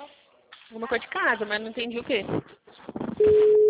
Alguma coisa de casa, mas não entendi o quê.